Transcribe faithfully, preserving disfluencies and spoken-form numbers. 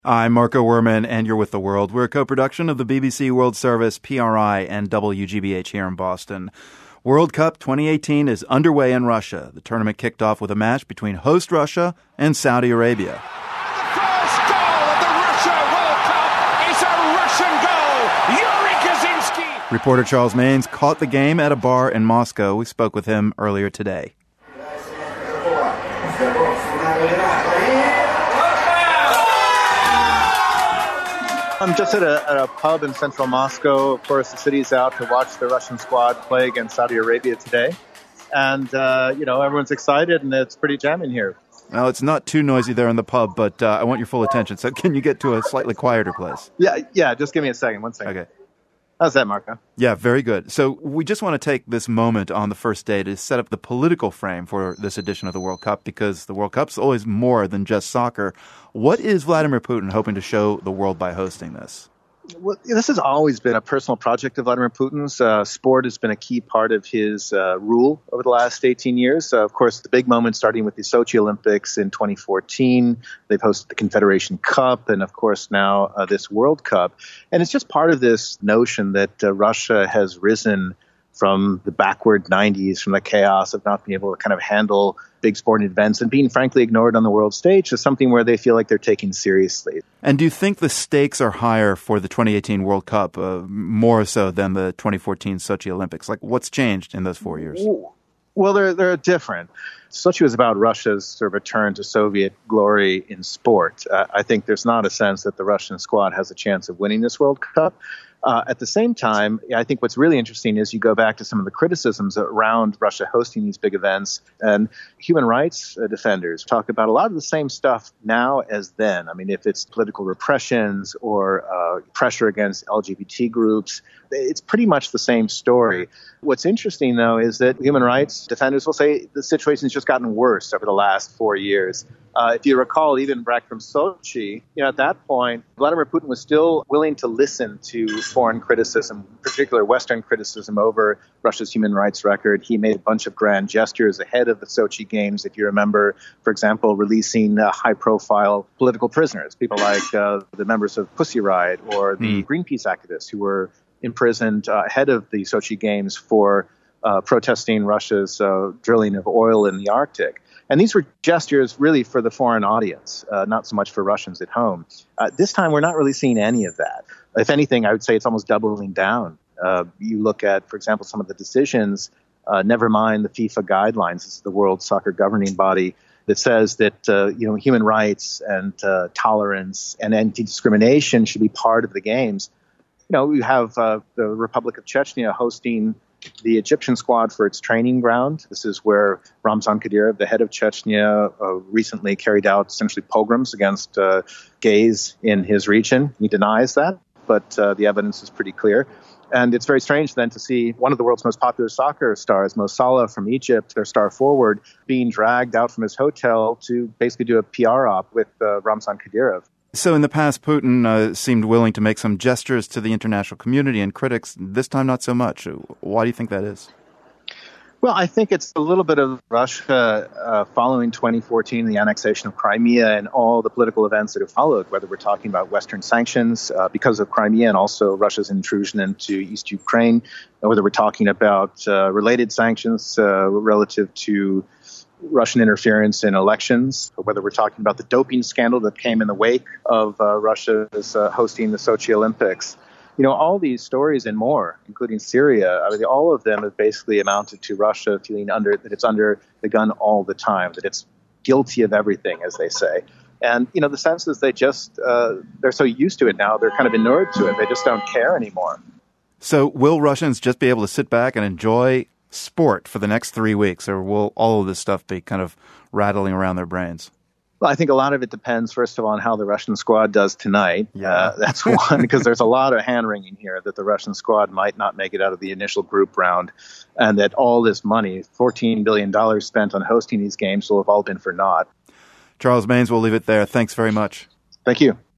I'm Marco Werman, and you're with The World. We're a co-production of the B B C World Service, P R I, and W G B H here in Boston. World Cup twenty eighteen is underway in Russia. The tournament kicked off with a match between host Russia and Saudi Arabia. The first goal of the Russia World Cup is a Russian goal. Yuri Kaczynski. Reporter Charles Maynes caught the game at a bar in Moscow. We spoke with him earlier today. I'm just at a, at a pub in central Moscow. Of course, the city's out to watch the Russian squad play against Saudi Arabia today. And, uh, you know, everyone's excited, and it's pretty jamming here. Well, it's not too noisy there in the pub, but uh, I want your full attention. So can you get to a slightly quieter place? Yeah, yeah. Just give me a second. One second. Okay. How's that, Marco? Yeah, very good. So we just want to take this moment on the first day to set up the political frame for this edition of the World Cup, because the World Cup's always more than just soccer. What is Vladimir Putin hoping to show the world by hosting this? Well, this has always been a personal project of Vladimir Putin's. Uh, sport has been a key part of his uh, rule over the last eighteen years. Uh, of course, the big moment starting with the Sochi Olympics in twenty fourteen. They've hosted the Confederation Cup and, of course, now uh, this World Cup. And it's just part of this notion that uh, Russia has risen from the backward nineties, from the chaos of not being able to kind of handle big sporting events and being frankly ignored on the world stage, to something where they feel like they're taken seriously. And do you think the stakes are higher for the twenty eighteen World Cup, uh, more so than the twenty fourteen Sochi Olympics? Like, what's changed in those four years? Well, they're, they're different. Sochi was about Russia's sort of return to Soviet glory in sport. Uh, I think there's not a sense that the Russian squad has a chance of winning this World Cup. Uh, at the same time, I think what's really interesting is you go back to some of the criticisms around Russia hosting these big events, and human rights uh, defenders talk about a lot of the same stuff now as then. I mean, if it's political repressions or uh, pressure against L G B T groups, it's pretty much the same story. What's interesting, though, is that human rights defenders will say the situation's just gotten worse over the last four years. Uh, if you recall, even back from Sochi, you know, at that point, Vladimir Putin was still willing to listen to foreign criticism, particular Western criticism over Russia's human rights record. He made a bunch of grand gestures ahead of the Sochi Games, if you remember, for example, releasing uh, high-profile political prisoners, people like uh, the members of Pussy Riot or the mm. Greenpeace activists who were imprisoned uh, ahead of the Sochi Games for uh, protesting Russia's uh, drilling of oil in the Arctic. And these were gestures really for the foreign audience, uh, not so much for Russians at home. Uh, this time, we're not really seeing any of that. If anything, I would say it's almost doubling down. Uh, you look at, for example, some of the decisions, uh, never mind the FIFA guidelines. This is the World Soccer Governing Body that says that uh, you know human rights and uh, tolerance and anti-discrimination should be part of the games. You know, you have uh, the Republic of Chechnya hosting the Egyptian squad for its training ground. This is where Ramzan Kadyrov, the head of Chechnya, uh, recently carried out essentially pogroms against uh, gays in his region. He denies that, but uh, the evidence is pretty clear. And it's very strange then to see one of the world's most popular soccer stars, Mo Salah from Egypt, their star forward, being dragged out from his hotel to basically do a P R op with uh, Ramzan Kadyrov. So in the past, Putin uh, seemed willing to make some gestures to the international community and critics. This time, not so much. Why do you think that is? Well, I think it's a little bit of Russia uh, following twenty fourteen, the annexation of Crimea and all the political events that have followed, whether we're talking about Western sanctions uh, because of Crimea and also Russia's intrusion into East Ukraine, or whether we're talking about uh, related sanctions uh, relative to Russian interference in elections, or whether we're talking about the doping scandal that came in the wake of uh, Russia's uh, hosting the Sochi Olympics. You know, all these stories and more, including Syria, I mean, all of them have basically amounted to Russia feeling under that it's under the gun all the time, that it's guilty of everything, as they say. And, you know, the sense is they just, uh, they're so used to it now, they're kind of inured to it. They just don't care anymore. So will Russians just be able to sit back and enjoy sport for the next three weeks, or will all of this stuff be kind of rattling around their brains? Well, I think a lot of it depends, first of all, on how the Russian squad does tonight. Yeah. Uh, that's one, because there's a lot of hand-wringing here that the Russian squad might not make it out of the initial group round, and that all this money, fourteen billion dollars spent on hosting these games, will have all been for naught. Charles Maynes, we'll leave it there. Thanks very much. Thank you.